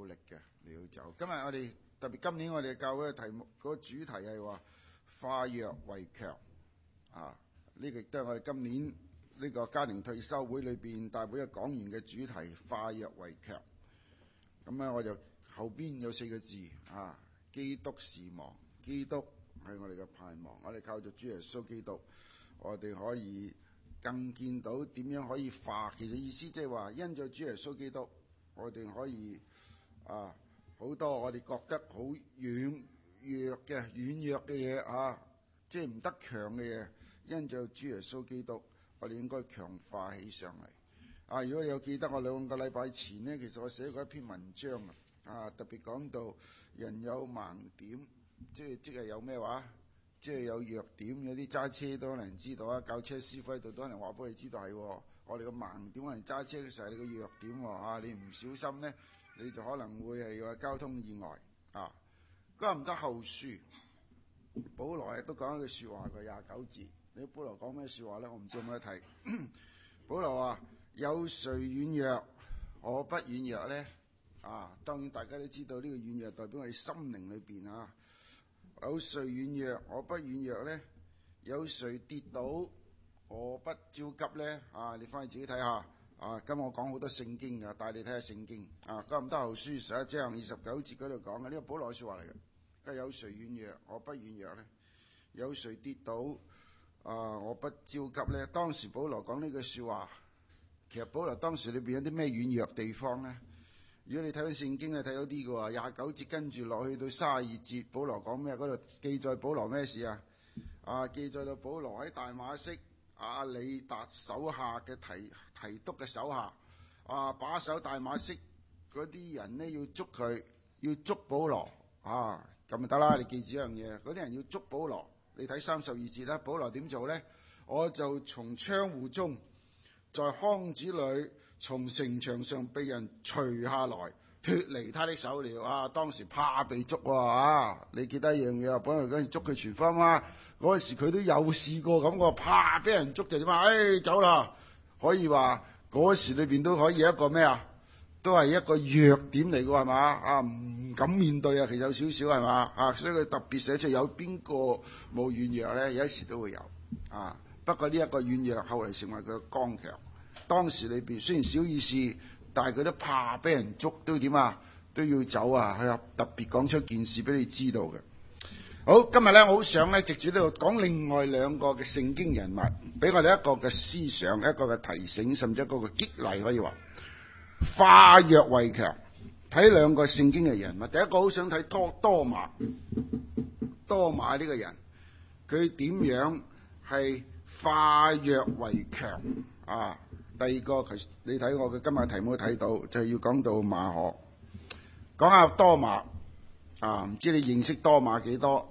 努力嘅嚟到走。今日我哋特別今年我哋教會嘅題目嗰個主題係話化弱為強啊！呢個亦都係我哋今年呢個家庭退休會裏邊大會嘅講員嘅主題，化弱為強。咁咧我就後邊有4個字啊，基督是望，基督係我哋嘅盼望。我哋靠住主耶穌基督，我哋可以更見到點樣可以化。其實意思即係話因着主耶穌基督，我哋可以好多我哋覺得好軟弱嘅嘢啊，即係唔得強嘅嘢，因着主耶穌基督，我哋應該強化起上嚟。如果你有記得我2個禮拜前呢，其實我寫過一篇文章特別講到人有盲點，即係有咩話？即係有弱點。有啲揸車都可能知道教車師傅喺度都可能話俾你知道係我哋個盲點，可能揸車嘅時候係你個弱點你唔小心呢，你就可能會係有交通意外哥林多後書，保羅亦都講一句說話嘅29節。你保羅講咩說話呢？我唔知有冇得睇。保羅話：有誰軟弱，我不軟弱呢？當然大家都知道呢個軟弱代表我哋心靈裏邊有誰軟弱，我不軟弱呢？有誰跌倒，我不焦急呢？你翻去自己睇下。今日我講好多聖經嘅，帶你睇下聖經。哥林多後書11章29節嗰度講嘅，呢個保羅說話嚟嘅。有誰軟弱，我不軟弱呢？有誰跌倒，我不焦急呢？當時保羅講呢句說話，其實保羅當時裏邊有啲咩軟弱地方呢？如果你睇翻聖經，你睇到啲嘅29節跟住落去到32節，保羅講咩？嗰度記載保羅咩事記載到保羅喺大馬色亞里達手下嘅提督嘅手下把守大馬色嗰啲人呢，要捉佢，要捉保羅咁就得啦。你記住一樣嘢，嗰啲人要捉保羅。你睇32節啦，保羅點做呢？我就從窗戶中，在筐子裏，從城牆上被人除下來，脫離他的手了。當時怕被捉你記得一樣嘢本來嗰陣捉佢傳福音嗰時佢都有試過咁個，怕俾人捉就點走啦。可以話嗰時裏邊都可以一個咩都係一個弱點嚟嘅係嘛唔敢面對其實有少少係嘛所以佢特別寫出有邊個冇軟弱咧，有時都會有不過呢一個軟弱後嚟成為佢嘅剛強。當時裏邊雖然小意思，但係佢都怕俾人捉，都點都要走佢特別講出件事俾你知道嘅。好，今日咧我好想咧藉住呢度講另外2個嘅聖經人物，俾我哋一個嘅思想，一個嘅提醒，甚至一個嘅激勵，可以話化弱為強。睇2個聖經嘅人物，第一個好想睇多馬呢個人，佢點樣係化弱為強第二個你睇我嘅今日題目睇到就係要講到馬可，講下多馬唔知你認識多馬幾多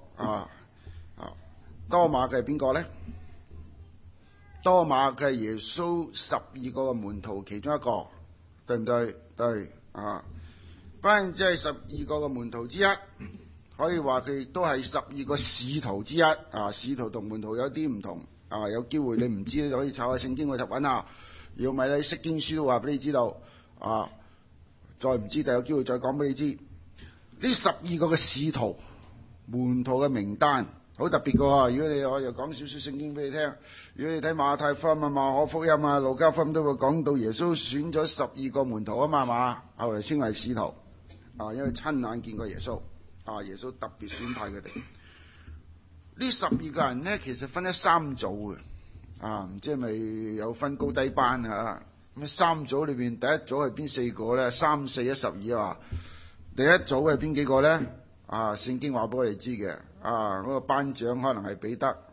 多馬嘅係邊個呢？多馬嘅係耶穌12個嘅門徒其中一個，對唔對？對不單止係12個嘅門徒之一，可以話佢都係12個使徒之一使徒同門徒有啲唔同有機會你唔知就可以抄下聖經去揾下。如果唔係你釋經書都話俾你知道再唔知就有機會再講俾你知。呢12個嘅使徒門徒嘅名單好特別㗎。如果你我又講少少聖經俾你聽，如果你睇馬太福音馬可福音路加福音都會講到耶穌選咗12個門徒嘛後嚟稱為使徒因為親眼見過耶穌耶穌特別選派佢哋。呢12個人呢，其實分咗3組嘅唔知係咪有分高低班咁3組裏邊第一組係邊4個呢？3、4、12第一組係邊幾個呢？聖經話俾我哋知嘅嗰個班長可能係彼得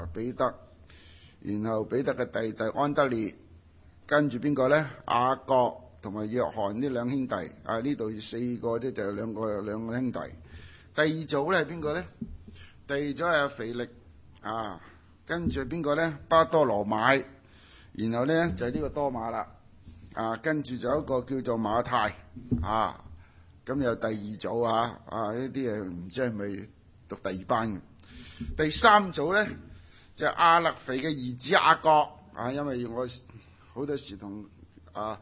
然後彼得嘅弟弟安德烈，跟住邊個呢？雅各同埋約翰呢2兄弟呢度4個啫，就有兩個兄弟。第二組咧係邊個呢？第二組係腓力跟住係邊個呢？巴多羅買，然後呢就係呢個多馬啦跟住就有一個叫做馬太咁有第二組呢啲唔知係咪讀第2班嘅。第三組呢就係亞勒腓嘅兒子雅各因為我好多時同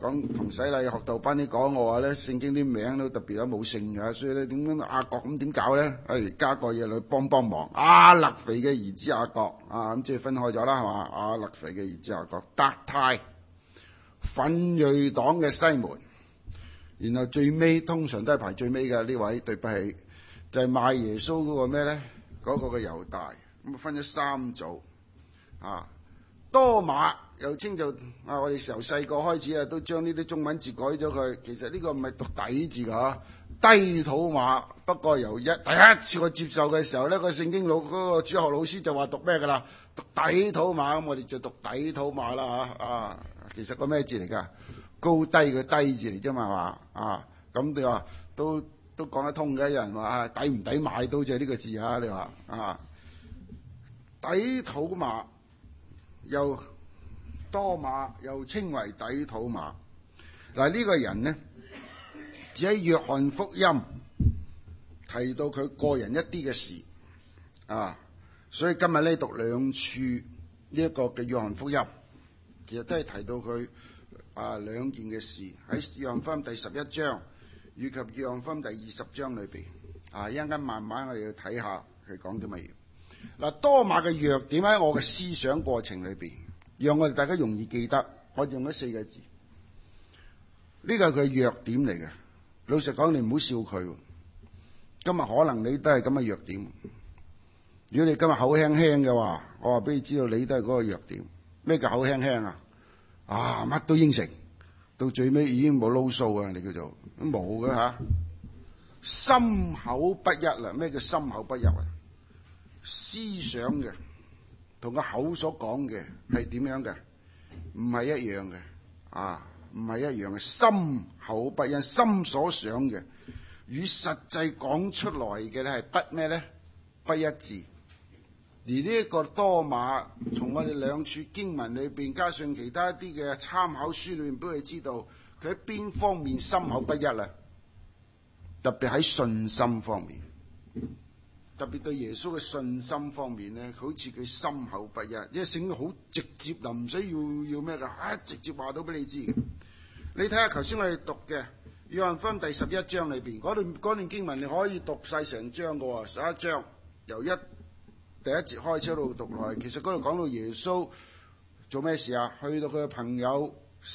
講同洗禮學道班啲講我話咧，聖經啲名都特別有冇姓㗎，所以咧點樣雅各咁點搞咧？加個嘢嚟幫忙。亞勒腓嘅兒子雅各啊，咁即係分開咗啦，係嘛？亞勒腓嘅兒子雅各，達太，奮銳黨嘅西門，然後最尾通常都係排最尾嘅呢位，對不起，就係賣耶穌嗰個咩咧？嗰個嘅猶大，咁分咗三組啊。多馬又稱做我哋由細個開始都將呢啲中文字改咗佢。其實呢個唔係讀底字㗎，低土馬。不過由第一次我接受嘅時候咧，個聖經嗰個主學老師就話讀咩㗎啦？讀底土馬，咁我哋就讀底土馬啦。其實個咩字嚟㗎？高低嘅低字嚟啫嘛，係嘛？咁你話都講得通嘅。有人話抵唔抵買到就係呢個字你話底土馬。又多馬又稱為底土馬。嗱，呢個人呢，只喺約翰福音提到佢個人一啲嘅事所以今日呢讀兩處呢一個嘅約翰福音，其實都係提到佢兩件嘅事，喺約翰福音第11章以及約翰福音第20章裏邊一陣間慢慢我哋要睇下佢講啲乜嘢。嗱，多馬嘅弱點喺我嘅思想過程裏邊，讓我哋大家容易記得。我用咗4個字，呢個係佢嘅弱點嚟嘅。老實講，你唔好笑佢。今日可能你都係咁嘅弱點。如果你今日口輕輕嘅話，我話俾你知道，你都係嗰個弱點。咩叫口輕輕啊？乜都應承，到最尾已經冇撈數啊！你叫做冇嘅心口不一啦。咩叫心口不一啊？思想嘅同個口所講嘅係點樣嘅？唔係一樣嘅唔係一樣嘅。心口不一，心所想嘅與實際講出來嘅咧係不咩咧？不一致。而呢一個多馬，從我哋兩處經文裏邊，加上其他一啲嘅參考書裏邊，俾佢知道佢喺邊方面心口不一啦。特別喺信心方面。特別對耶穌嘅信心方面咧，好似佢心口不一，因為聖經好直接，就唔使要咩噶，直接話到俾你知嘅。你睇下頭先我哋讀嘅約翰福音第11章裏邊嗰段經文，你可以讀晒成章噶，11章由第一節開始喺度讀落去。其實嗰度講到耶穌做咩事啊？去到佢嘅朋友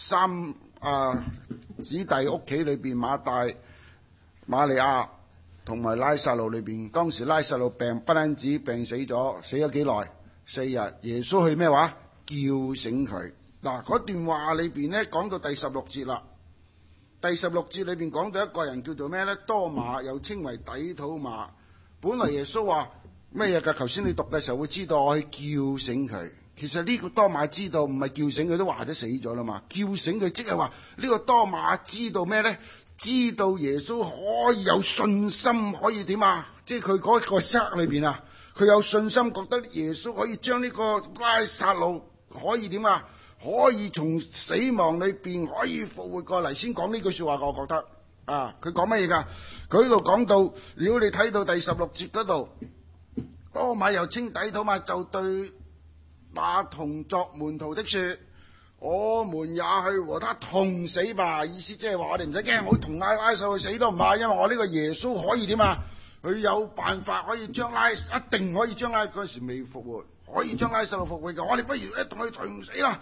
子弟屋企裏邊，馬大、瑪利亞同埋拉撒路裏邊，當時拉撒路病，不單止病死咗幾耐？4日。耶穌去咩話？叫醒佢。嗱，嗰段話裏邊咧，講到第16節啦。第16節裏邊講到一個人叫做咩咧？多馬，又稱為底土馬。本來耶穌話咩嘢噶？頭先你讀嘅時候會知道，我去叫醒佢。其實呢個多馬知道，唔係叫醒佢，都話咗死咗啦嘛。叫醒佢即係話呢個多馬知道咩咧？知道耶穌可以有信心，可以點啊？即係佢嗰個刻裏邊佢有信心，覺得耶穌可以將呢個拉撒路可以點啊？可以從死亡裏邊可以復活過嚟。先講呢句說話，我覺得佢講乜嘢噶？佢喺度講到，如果你睇到第16節嗰度，多馬又稱底土馬，就對那同作門徒的說：我們也去和他同死吧。意思即係話我哋唔使驚，我同拉撒路死都唔怕，因為我呢個耶穌可以點啊？佢有辦法可以將一定可以將嗰時未復活，可以將拉撒路復活嘅。我哋不如一同去同死啦。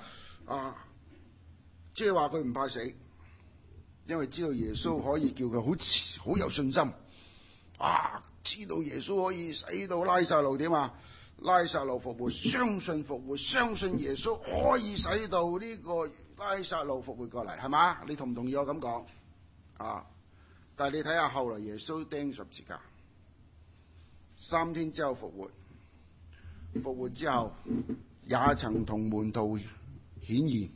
即係話佢唔怕死，因為知道耶穌可以叫佢好有信心。知道耶穌可以使到拉撒路點啊？拉撒路復活，相信復活，相信耶穌可以使到呢個拉撒路復活過嚟，係嘛？你同唔同意我咁講？但係你睇下後來耶穌釘十字架，3天之後復活，復活之後也曾同門徒顯現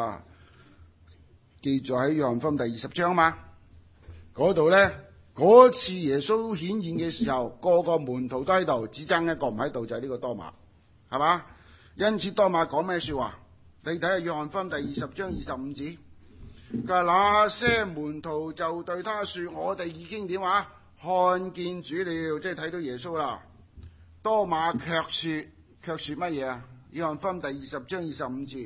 記載喺約翰福音第20章嘛。嗰度咧，嗰次耶穌顯現嘅時候，個個門徒都喺度，只爭一個唔喺度，就係呢個多馬，係嘛？因此多馬講咩說話？你睇下約翰福音第20章25節，佢話那些門徒就對他說：我哋已經點啊？看見主了，即係睇到耶穌啦。多馬卻說乜嘢啊？約翰福音第20章25節，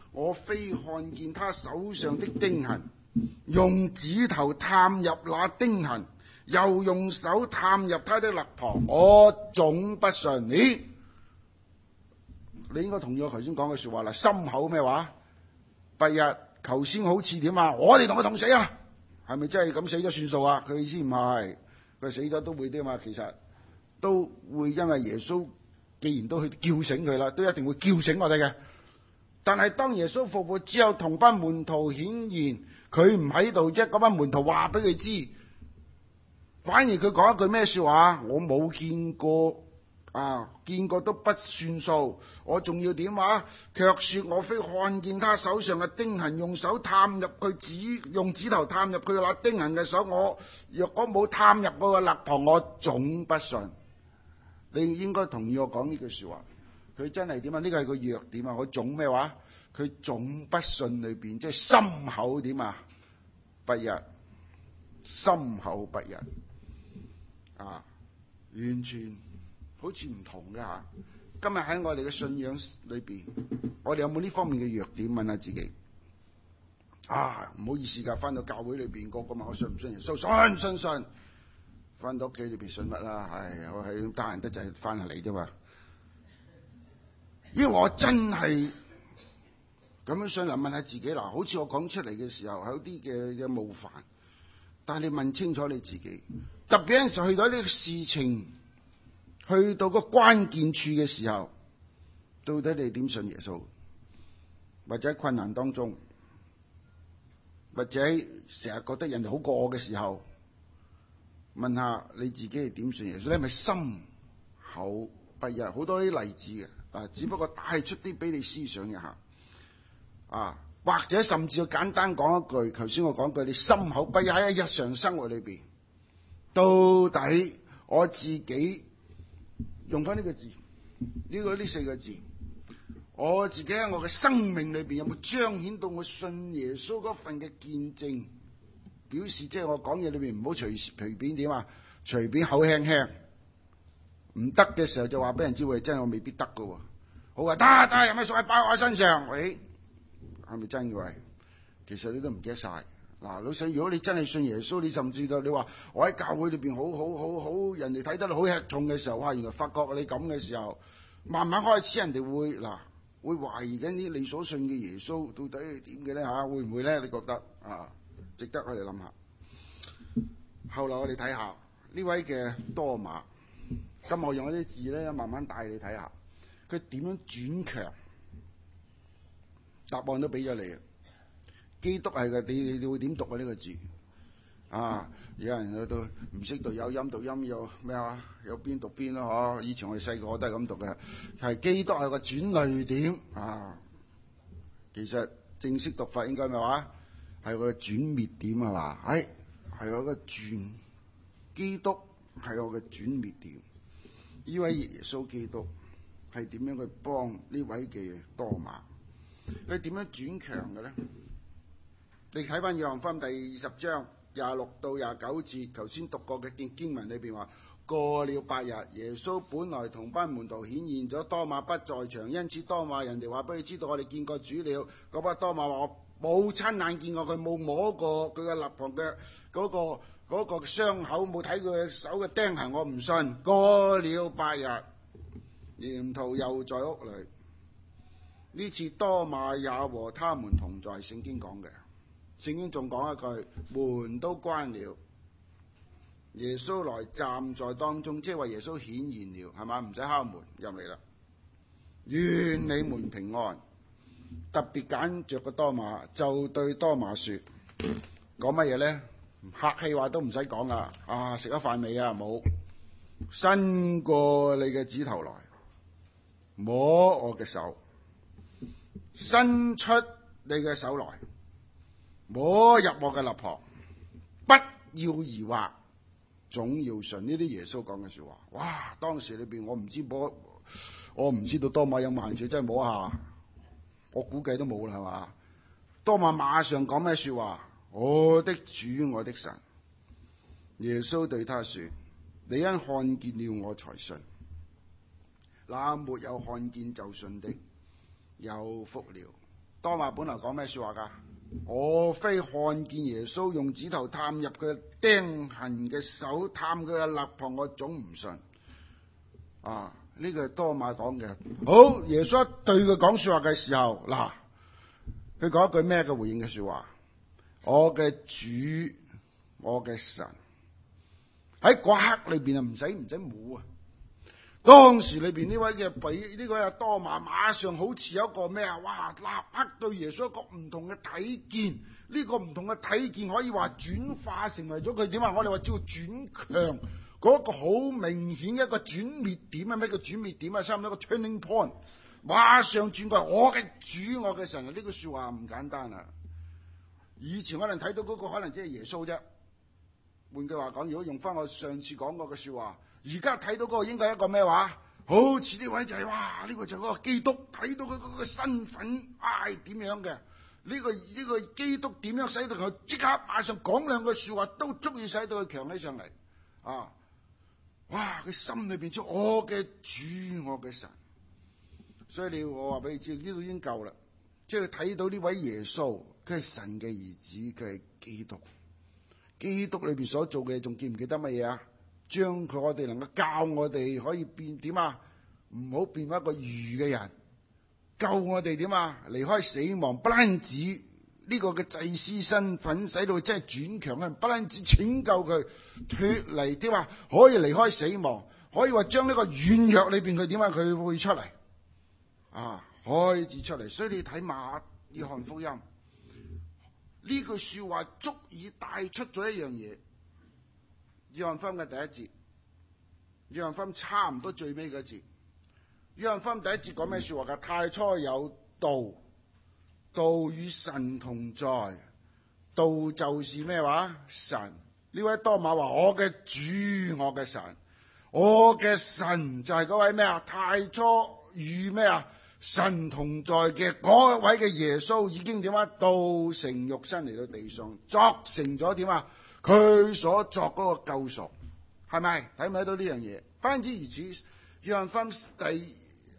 我非看見他手上的釘痕，用指頭探入那釘痕，又用手探入他的肋旁，我總不信。咦？你應該同意我頭先講嘅說話啦，心口咩話？不一。頭先好似點啊？我哋同佢同死啊？係咪真係咁死咗算數啊？佢意思唔係，佢死咗都會啲嘛，其實都會因為耶穌既然都去叫醒佢啦，都一定會叫醒我哋嘅。但係當耶穌復活之後，同班門徒顯現，佢唔喺度啫，嗰班門徒話俾佢知，反而佢講一句咩說話？我冇見過啊，見過都不算數，我仲要點啊？卻說我非看見他手上嘅釘痕，用手探入佢用指頭探入佢那釘痕嘅手，我若果冇探入嗰個肋旁，我總不信。你應該同意我講呢句說話。佢真係點啊？呢個係個弱點啊！我總咩話？佢總不信裏邊，即係心口點啊？不一，心口不一啊，完全好似唔同嘅吓。今日喺我哋嘅信仰裏邊，我哋有冇呢方面嘅弱點？問下自己啊！唔好意思噶，翻到教會裏邊，個個問我信唔信耶穌？信。翻到屋企裏邊信乜啦？唉，我係得閒得滯翻下嚟啫嘛。因為我真係咁樣想嚟問下自己嗱，好似我講出嚟嘅時候有啲嘅冒犯，但係你問清楚你自己，特別有陣時候去到呢個事情，去到個關鍵處嘅時候，到底你點信耶穌？或者喺困難當中，或者成日覺得人哋好過我嘅時候，問下你自己係點信耶穌？你係咪心口不一？好多啲例子嘅。只不過帶出啲俾你思想一下，啊，或者甚至要簡單講一句，頭先我講句，你心口不一喺日常生活裏邊，到底我自己用翻呢個字，呢四個字，我自己喺我嘅生命裏邊有冇彰顯到我信耶穌嗰份嘅見證？表示即係我講嘢裏邊唔好隨便點啊，隨便口輕輕。唔得嘅時候就話俾人知，喂，真係我未必得噶。好啊，得有咩所謂包我身上？喂，係咪真嘅？喂，其實你都唔記得晒。嗱，老細，如果你真係信耶穌，你甚至到你話我喺教會裏邊好，人哋睇得你好吃重嘅時候，哇，原來發覺你咁嘅時候，慢慢開始人哋會懷疑緊啲你所信嘅耶穌到底係點嘅咧吓？會唔會咧？你覺得啊？值得我哋諗下。後來我哋睇下呢位嘅多馬。咁我用一啲字咧，慢慢帶你睇下，佢點樣轉強？答案都俾咗你啊！基督係嘅，你會點讀啊？呢個字啊，有人都唔識讀，有音讀音，有咩啊？有邊讀邊咯，嗬！以前我哋細個都係咁讀嘅，係基督係個轉捩點啊。其實正式讀法應該咩話？係個轉滅點係嘛？係我個轉，基督係我嘅轉滅點。呢位耶穌基督係點樣去幫呢位嘅多馬？佢點樣轉強嘅咧？你睇翻約翰福音第20章26到29節，頭先讀過嘅經文裏邊話，過了8日，耶穌本來同班門徒顯現咗，多馬不在場，因此多馬人哋話俾佢知道，我哋見過主了。嗰班多馬話我冇親眼見過佢，冇摸過佢嘅肋旁嘅嗰個傷口，冇睇佢手嘅釘痕，我唔信。過了8日，門徒又在屋裏，呢次多馬也和他們同在。聖經講嘅，聖經仲講一句，門都關了，耶穌來站在當中，即係話耶穌顯現了，係嘛？唔使敲門入嚟啦。願你們平安。特別揀着個多馬，就對多馬說，講乜嘢咧？客氣話都唔使講啦。啊，食咗飯未啊？冇。伸過你嘅指頭來，摸我嘅手，伸出你嘅手來，摸入我嘅肋旁，不要疑惑，總要信。呢啲耶穌講嘅說話。哇！當時裏邊我唔知道多馬有冇興趣真係摸下，我估計都冇啦，係嘛？多馬馬上講咩說話？我的主，我的神。耶穌對他說，你因看見了我才信，那沒有看見就信的有福了。 多馬本來講咩說話噶？我非看見耶穌用指頭探入佢釘痕嘅手，探佢嘅肋旁，我總唔信。啊，呢個係多馬講嘅。好，耶穌對佢講說話嘅時候，嗱，佢講一句咩嘅回應嘅說話？我嘅主，我嘅神。喺嗰刻裏邊啊，唔使冇啊。當時裏邊呢位嘅呢個多馬馬上好似有一個咩啊？哇！立刻對耶穌一個唔同嘅睇見，呢個唔同嘅睇見可以話轉化成為咗佢點啊？我哋話叫轉強，嗰個好明顯一個轉捩點啊！咩叫轉捩點啊？差唔多一個 turning point， 馬上轉過嚟，我嘅主，我嘅神啊！呢句說話唔簡單啊！以前可能睇到嗰個可能即係耶穌啫。換句話講，如果用翻我上次講過嘅說話，而家睇到嗰個應該係一個咩話？好似呢位就係、哇，呢個就係嗰個基督，睇到佢嗰個身份係點樣嘅？呢個基督點樣使到佢即刻馬上講兩句說話都足以使到佢強起上嚟啊！哇！佢心裏邊出我嘅主，我嘅神，所以我話俾你知，呢度已經夠啦。即係睇到呢位耶穌，佢係神嘅兒子，佢係基督。基督裏邊所做嘅，仲記唔記得乜嘢啊？將佢我哋能夠教我哋可以變點啊？唔好變為一個愚嘅人，救我哋點啊？離開死亡，不單止呢個嘅祭司身份，使到佢真係轉強啊！不單止拯救佢脫離點啊？可以離開死亡，可以話將呢個軟弱裏邊佢點啊？佢會出嚟啊，開始出嚟。所以你睇馬約翰福音。呢句說話足以帶出咗一樣嘢，約翰福音嘅第一節，約翰福音差唔多最尾嗰節，約翰福音第一節講咩說話噶？太初有道，道與神同在，道就是咩話？神。呢位多馬話：我嘅主，我嘅神，我嘅神就係嗰位咩啊？太初與咩啊？神同在嘅嗰位嘅耶穌已經點啊？道成肉身嚟到地上，作成咗點啊？佢所作嗰個救贖，係咪？睇唔睇到呢樣嘢？不單止如此，約翰福音第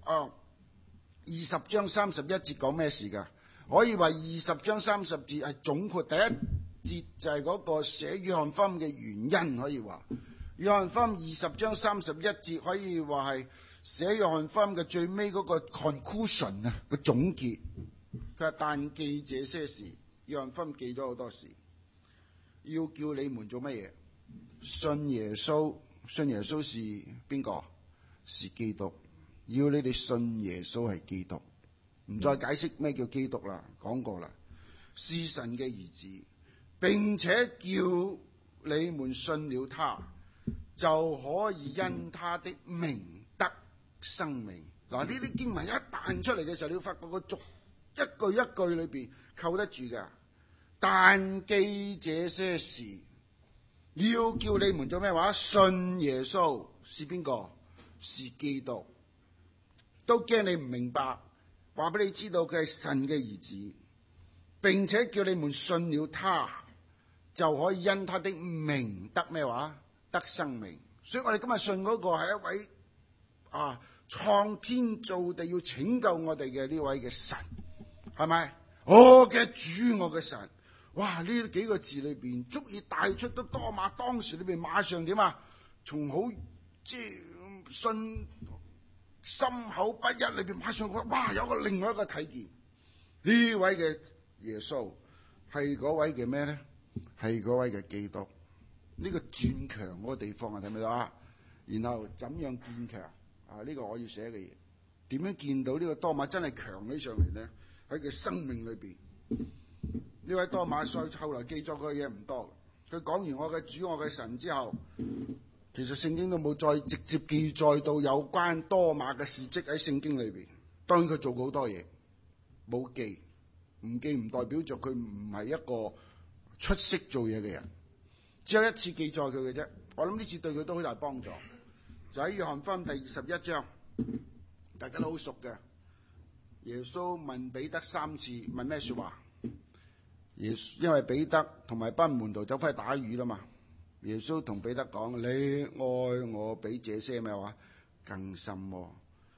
20章31節講咩事噶？可以話20章30節係總括第一節，就係嗰個寫約翰福音嘅原因。可以話約翰福音20章31節可以話係寫約翰福音嘅最尾嗰個 conclusion 啊，個總結。佢話但記這些事，約翰福音記咗好多事，要叫你們做乜嘢？信耶穌，信耶穌是邊個？是基督。要你哋信耶穌係基督，唔再解釋咩叫基督啦，講過啦，是神嘅兒子，並且叫你們信了他，就可以因他的名得生命。嗱，呢啲經文一彈出嚟嘅時候，你要發覺個逐一句一句裏邊扣得住㗎。但記這些事，要叫你們做咩話？信耶穌是邊個？是基督。都驚你唔明白，話俾你知道佢係神嘅兒子，並且叫你們信了他，就可以因他的名得咩話？得生命。所以我哋今日信嗰個係一位創天造地要拯救我哋嘅呢位嘅神，係咪？我嘅主，我嘅神。哇！呢幾個字裏邊足以帶出得多馬當時裏邊馬上點啊？從好即係信心口不一裏邊馬上哇，有個另外一個睇見，呢位嘅耶穌係嗰位嘅咩咧？係嗰位嘅基督。呢個轉強嗰個地方啊，睇唔睇到啊？然後怎樣見強啊？呢個我要寫嘅嘢，點樣見到呢個多馬真係強起上嚟咧？喺佢生命裏邊，呢位多馬所後來記咗嘅嘢唔多，佢講完我嘅主，我嘅神之後，其實聖經都冇再直接記載到有關多馬嘅事蹟喺聖經裏邊。當然佢做過好多嘢，冇記，唔記唔代表着佢唔係一個出色做嘢嘅人。只有一次記載佢嘅啫，我諗呢次對佢都好大幫助。就喺約翰福音第21章，大家都好熟嘅。耶穌問彼得3次，問咩說話？因為彼得同埋班門徒走翻去打魚啦嘛。耶穌同彼得講：你愛我比這些咩話更深喎？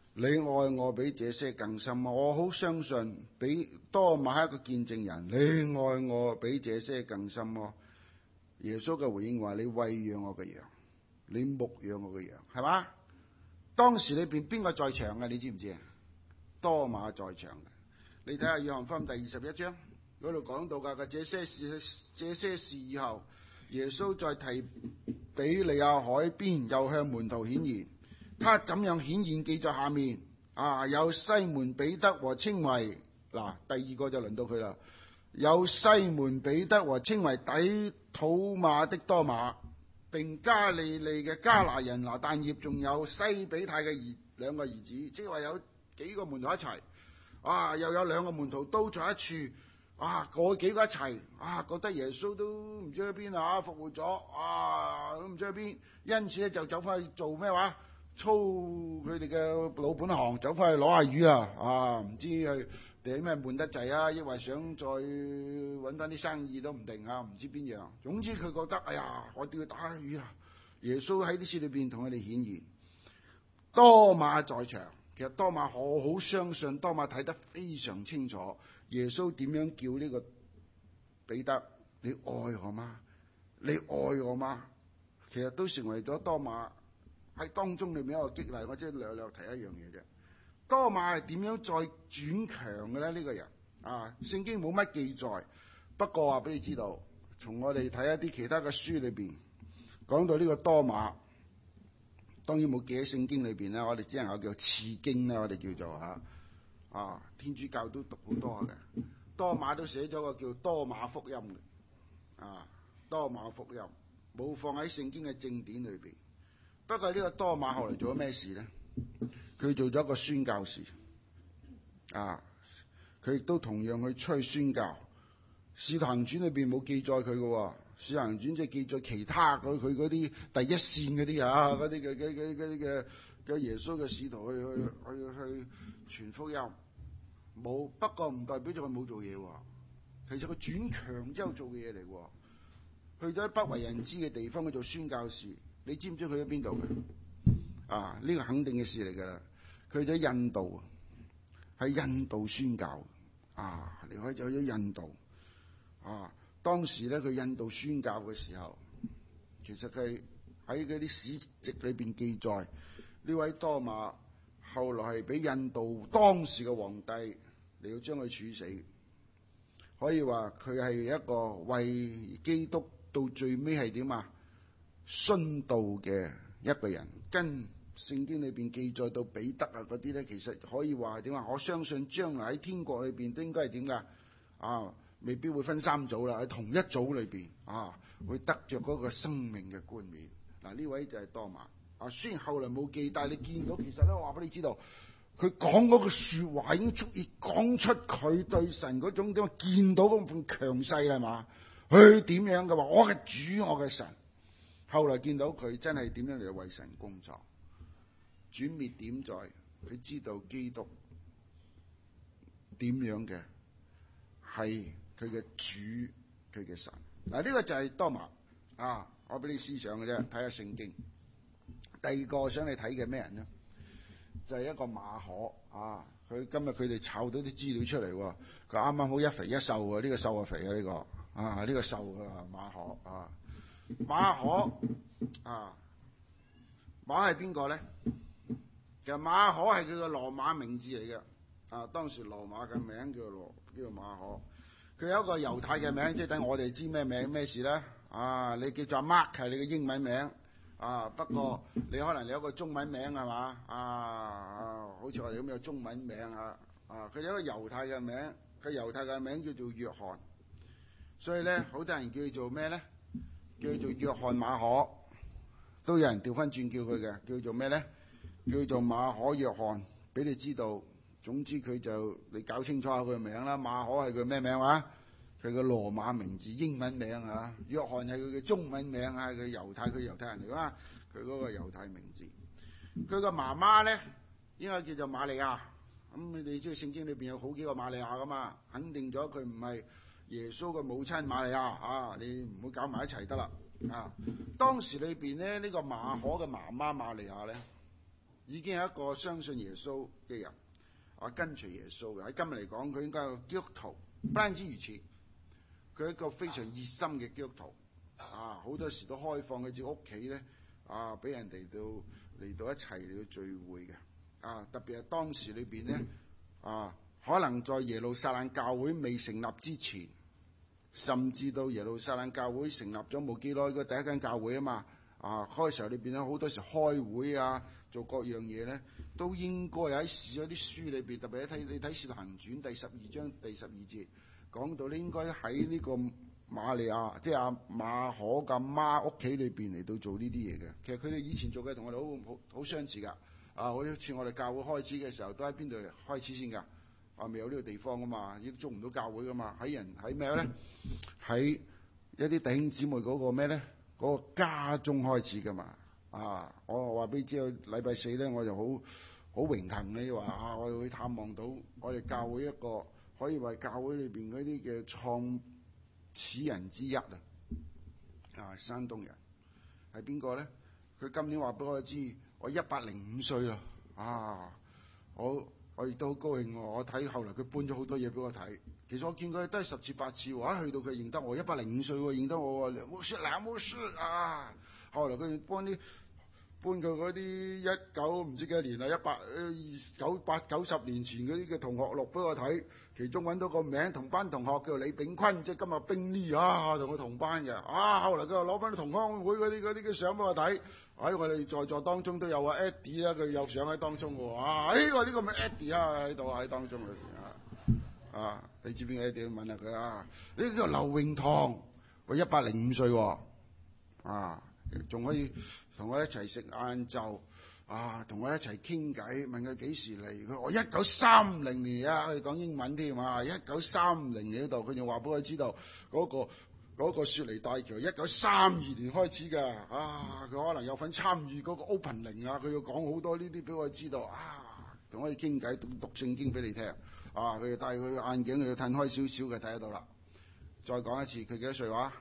你愛我比這些更深。我好相信比多馬係一個見證人，你愛我比這些更深。耶穌嘅回應話：你餵養我嘅羊，你牧養我嘅羊，係嘛？當時裏邊邊個在場嘅？你知唔知啊？多馬在場嘅。你睇下約翰福音第21章嗰度講到㗎，這些事以後，耶穌在提比利亞海邊又向門徒顯現。他怎樣顯現記在下面。有西門彼得和稱為第二個就輪到佢啦。有西門彼得和稱為底土馬的多馬，並加利利嘅加拿人拿但業，仲有西比泰嘅兩個兒子，即係話有幾個門徒一齊。又有兩個門徒都在一處。嗰幾個一齊，覺得耶穌都唔知去邊復活咗，都唔知去邊，因此咧就走翻去做咩話？操佢哋嘅老本行，走翻去攞下魚啊！唔知係點咩悶得滯啊，抑或想再搵翻啲生意都唔定啊，唔知邊樣。總之佢覺得，哎呀，我都要打下魚啊！耶穌喺啲書裏邊同佢哋顯現，多馬在場。其實多馬我好相信，多馬睇得非常清楚，耶穌點樣叫呢個彼得，你愛我嗎？你愛我嗎？其實都成為咗多馬喺當中裏面一個激勵。我即係略略提一樣嘢啫。多馬係點樣再轉強嘅咧？呢個人聖經冇乜記載，不過話俾你知道，從我哋睇一啲其他嘅書裏邊講到呢個多馬。當然冇記喺聖經裏邊啦，我哋只能夠叫次經啦，我哋叫做天主教都讀好多嘅。多馬都寫咗個叫多馬福音嘅，多馬福音冇放喺聖經嘅正典裏邊。不過呢個多馬後嚟做咗咩事咧？佢做咗一個宣教士，佢亦都同樣去出去宣教。使徒行傳裏邊冇記載佢嘅。使徒行傳即係記載其他佢嗰啲第一線嗰啲嗰啲嘅耶穌嘅使徒去傳福音冇，不過唔代表咗佢冇做嘢。其實佢轉強之後做嘅嘢嚟，去咗不為人知嘅地方去做宣教士。你知唔知去咗邊度嘅？呢個肯定嘅事嚟噶啦。佢去咗印度，喺印度宣教。離開就去咗印度。當時咧，佢印度宣教嘅時候，其實佢喺嗰啲史籍裏邊記載，呢位多馬後來係俾印度當時嘅皇帝嚟到將佢處死。可以話佢係一個為基督到最尾係點殉道嘅一個人。跟聖經裏邊記載到彼得嗰啲咧，其實可以話係點我相信將來喺天國裏邊都應該係點噶未必會分三組啦，喺同一組裏邊會得着嗰個生命嘅冠冕。呢位就係多馬。雖然後來冇記，但係你見到其實咧，我話俾你知道，佢講嗰句說話已經足以講出佢對神嗰種點見到嗰份強勢啦嘛。佢點樣嘅話，我嘅主，我嘅神。後來見到佢真係點樣嚟為神工作，轉捩點在佢知道基督點樣嘅係佢嘅主，佢嘅神。呢個就係多馬我俾你思想嘅啫，睇下聖經。第二個想你睇嘅咩人呢？就係一個馬可。今日佢哋抄到啲資料出嚟，佢啱啱好一肥一瘦啊！呢個瘦啊肥啊呢個呢個瘦啊馬可馬可係邊個咧？其實馬可係佢個羅馬名字嚟嘅。當時羅馬嘅名叫做馬可。佢有一個猶太嘅名，即係等我哋知咩名咩事咧。你叫做 Mark 係你嘅英文名。不過你可能有一個中文名係嘛？好似我哋咁有中文名佢有一個猶太嘅名，佢猶太嘅名叫做約翰。所以咧，好多人叫佢做咩咧？叫做約翰馬可，都有人調翻轉叫佢嘅，叫做咩咧？叫做馬可約翰，俾你知道。總之佢就你搞清楚下佢嘅名啦。馬可係佢咩名話？佢個羅馬名字英文名約翰係佢嘅中文名佢猶太人嚟噶，佢嗰個猶太名字。佢個媽媽咧應該叫做瑪利亞。咁你知聖經裏邊有好幾個瑪利亞噶嘛，肯定咗佢唔係耶穌嘅母親瑪利亞你唔好搞埋一齊得啦。當時裏邊咧呢個馬可嘅媽媽瑪利亞咧， 已經係一個相信耶穌嘅人，跟隨耶穌嘅。喺今日嚟講，佢應該係個基督徒。不單止如此，佢係一個非常熱心嘅基督徒。好多時都開放佢自己屋企咧，俾人哋嚟到一齊嚟到聚會嘅。特別係當時裏邊咧，可能在耶路撒冷教會未成立之前，甚至到耶路撒冷教會成立咗冇幾耐嘅第一間教會啊嘛。開時候裏邊咧，好多時開會做各樣嘢咧，都應該喺啲書裏邊，特別你睇《使徒行傳》第12章第12節講到咧，應該喺呢個瑪利亞，即係阿馬可嘅媽屋企裏邊嚟到做呢啲嘢嘅。其實佢哋以前做嘅同我哋好相似噶。好似我哋教會開始嘅時候，都喺邊度開始先噶？未有呢個地方噶嘛，亦都租唔到教會噶嘛。喺咩咧？喺一啲弟兄姊妹嗰個咩咧？嗰個家中開始噶嘛。我話俾你知，禮拜四咧，我就好榮幸你話我會探望到我哋教會一個可以為教會裏邊嗰啲嘅創始人之一山東人係邊個咧？佢今年話俾我知，我105歲啦。我亦都好高興。我睇後來佢搬咗好多嘢俾我睇。其實我見佢都係10次8次，一去到佢認得我105歲，認得我梁牧師後來佢搬佢嗰啲19唔知幾多年啦，90年前嗰啲嘅同學錄俾我睇，其中揾到個名，同班同學叫李炳坤，即係今日兵呢同佢同班嘅。後來佢又攞翻啲同鄉會嗰啲嘅相俾我睇。喺我哋在座當中都有Eddie 佢有相喺當中喎。我呢個咪 Eddie 喺度喺當中裏邊你知邊個 Eddie？問下佢呢個叫劉永堂，佢105歲仲可以同我一齊食晏晝，同我一齊傾偈，問佢幾時嚟。佢我1930年佢講英文添1930年度，佢就話俾我知道嗰個雪梨大橋1932年開始嘅。佢可能有份參與嗰個 opening 佢要講好多呢啲俾我知道。同我哋傾偈讀聖經俾你聽。佢就戴佢眼鏡，佢要褪開少少嘅，睇得到啦。再講一次，佢幾多歲話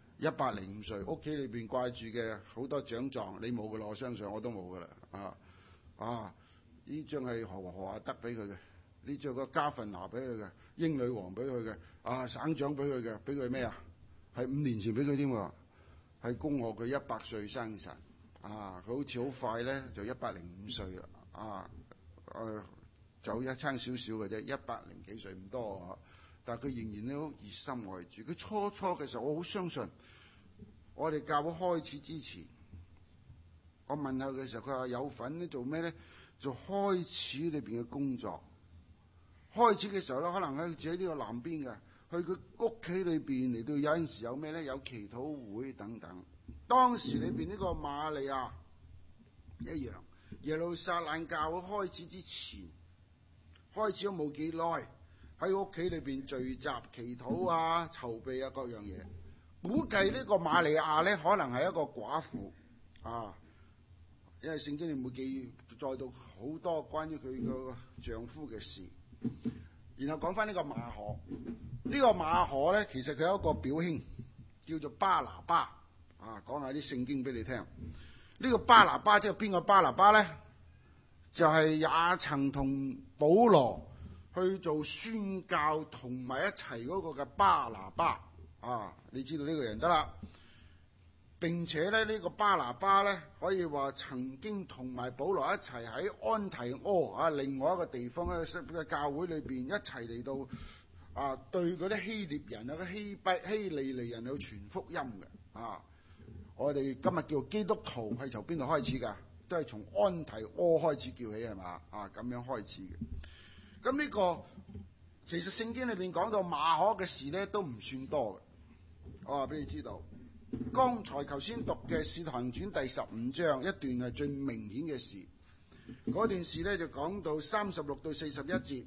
？105歲，屋企裏邊掛住嘅好多獎狀，你冇噶啦，我相信我都冇噶啦。呢張係何亞德俾佢嘅，呢張個加芬拿俾佢嘅，英女王俾佢嘅，省長俾佢嘅，俾佢咩係5年前俾佢添喎，係恭賀佢100歲生辰。佢好似好快咧就105歲啦。就一差少少嘅啫，100幾歲唔多。但係佢仍然都熱心愛主。佢初嘅時候，我好相信。我哋教會開始之前，我問下佢嘅時候，佢話有份咧做咩咧？做開始裏邊嘅工作。開始嘅時候咧，可能喺自己呢個南邊嘅，去佢屋企裏邊嚟到有陣時有咩咧？有祈禱會等等。當時裏邊呢個瑪利亞一樣，耶路撒冷教會開始之前，開始咗冇幾耐，喺屋企裏邊聚集祈禱籌備各樣嘢。估計呢個瑪利亞咧，可能係一個寡婦因為聖經裏冇記載到好多關於佢個丈夫嘅事。然後講翻呢個馬可，呢個馬可咧，其實佢有一個表兄叫做巴拿巴。講下啲聖經俾你聽。呢個巴拿巴即係邊個巴拿巴咧？就係也曾同保羅去做宣教同埋一齊嗰個嘅巴拿巴。你知道呢個人得啦。並且咧，呢個巴拿巴咧，可以話曾經同埋保羅一齊喺安提阿另外一個地方嘅教會裏邊一齊嚟到對嗰啲希臘人希利尼人去傳福音嘅。我哋今日叫基督徒係從邊度開始㗎？都係從安提阿開始叫起係嘛？咁樣開始嘅。咁呢個其實聖經裏邊講到馬可嘅事咧，都唔算多嘅。我話俾你知道，剛才頭先讀嘅《使徒行傳》第15章一段係最明顯嘅事。嗰段事咧就講到36到41節，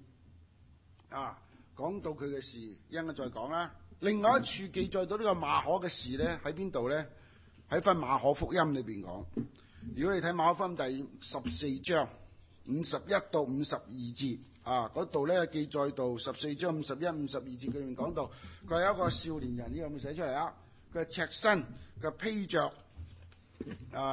講到佢嘅事，一陣間再講啦。另外一處記載到呢個馬可嘅事咧，喺邊度咧？喺翻馬可福音裏邊講。如果你睇馬可福音第14章51到52節，嗰度咧記載到14章51、52節，裏面講到佢係一個少年人，呢個有冇寫出嚟啊？佢係赤身，佢披着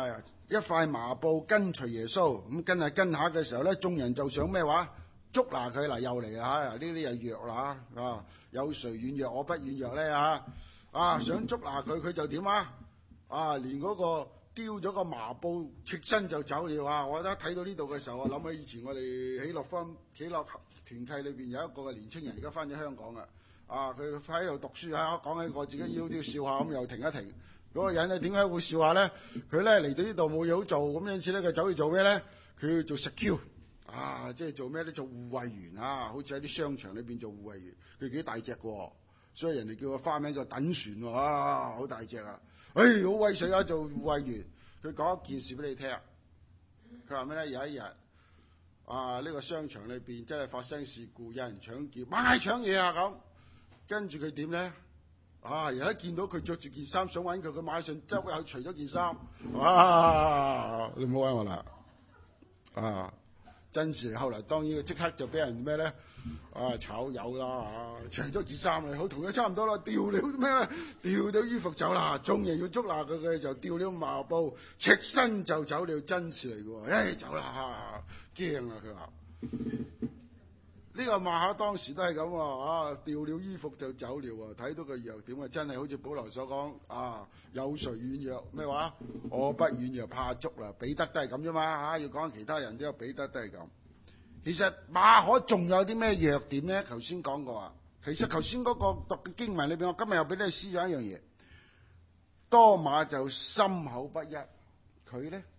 一塊麻布跟隨耶穌，咁跟下嘅時候咧，眾人就想咩話？捉拿佢嗱，又嚟啦嚇！呢啲又弱啦嚇，有誰軟弱我不軟弱咧嚇？想捉拿佢，佢就點啊？連嗰個丟咗個麻布，赤身就走了啊！我覺得睇到呢度嘅時候，我諗起以前我哋喜樂團契裏邊有一個嘅年青人，而家翻咗香港啊！佢喺度讀書啊，講起我自己要笑下咁，又停一停。嗰個人咧點解會笑下咧？佢咧嚟到呢度冇嘢好做，咁因此咧佢走去做咩咧？佢要做 secure 即係做咩咧？做護衛員啊，好似喺啲商場裏邊做護衛員。佢幾大隻喎，所以人哋叫個花名叫躉船喎，好大隻啊！好威水啊！做護衛員，佢講一件事俾你聽。佢話咩咧？有一日呢個商場裏邊真係發生事故，有人搶劫，搶嘢啊咁。跟住佢點咧？人一見到佢着住件衫想揾佢，佢馬上周圍去除咗件衫。你唔好揾我啦！真是後來當然佢即刻就俾人咩咧？炒魷啦！除咗件衫嚟，好同佢差唔多啦，掉了咩咧？掉到衣服走啦！眾人要捉拿佢，佢就掉了麻布，赤身就走了，真事嚟嘅喎！走啦！驚啊！佢話。呢個馬可當時都係咁掉了衣服就走了啊！睇到個弱點啊，真係好似保羅所講有誰軟弱咩話？我不軟弱，怕捉啦。彼得都係咁啫嘛要講其他人都有，彼得都係咁。其實馬可仲有啲咩弱點咧？頭先講過啊。其實頭先嗰個讀嘅經文裏邊，我今日又俾你思咗一樣嘢。多馬就心口不一，佢咧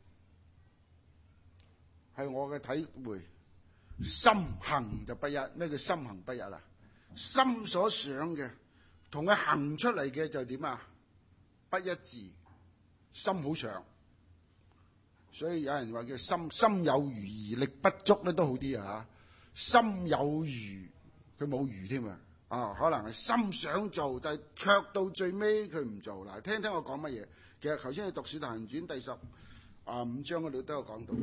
係我嘅體會。心行就不一，咩叫心行不一啊？心所想嘅同佢行出嚟嘅就點啊？不一致，心好想，所以有人話叫心有餘而力不足咧，都好啲啊！心有餘，佢冇餘添啊！可能係心想做，但係卻到最尾佢唔做啦。聽聽我講乜嘢？其實頭先你讀《使徒行傳》第15章嗰度都有講到。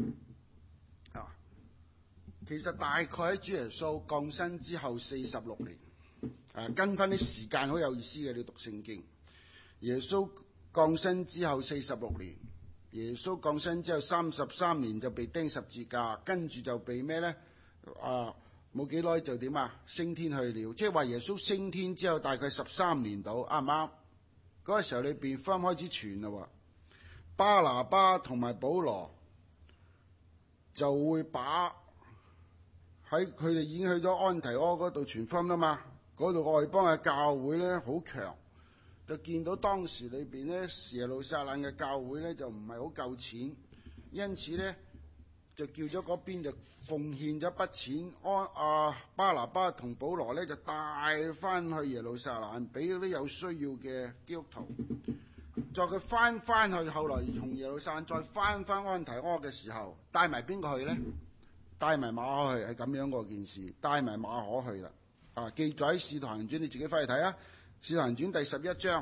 其實大概喺主耶穌降生之後46年，跟翻啲時間好有意思嘅，你讀聖經。耶穌降生之後46年，耶穌降生之後33年就被釘十字架，跟住就被咩咧？冇幾耐就點升天去了。即係話耶穌升天之後大概13年到，啱唔啱？嗰個時候裏邊福音開始傳啦，巴拿巴同埋保羅就會把喺佢哋已經去咗安提阿嗰度傳福音啦嘛，嗰度外邦嘅教會咧好強，就見到當時裏邊咧耶路撒冷嘅教會咧就唔係好夠錢，因此咧就叫咗嗰邊就奉獻咗一筆錢，巴拿巴同保羅咧就帶翻去耶路撒冷，俾嗰啲有需要嘅基督徒。在佢翻去，後來從耶路撒冷再翻安提阿嘅時候，帶埋邊個去咧？帶埋馬可去，係咁樣個件事，帶埋馬可去啦。記載喺《使徒行傳》，你自己翻去睇啊，《使徒行傳》第11章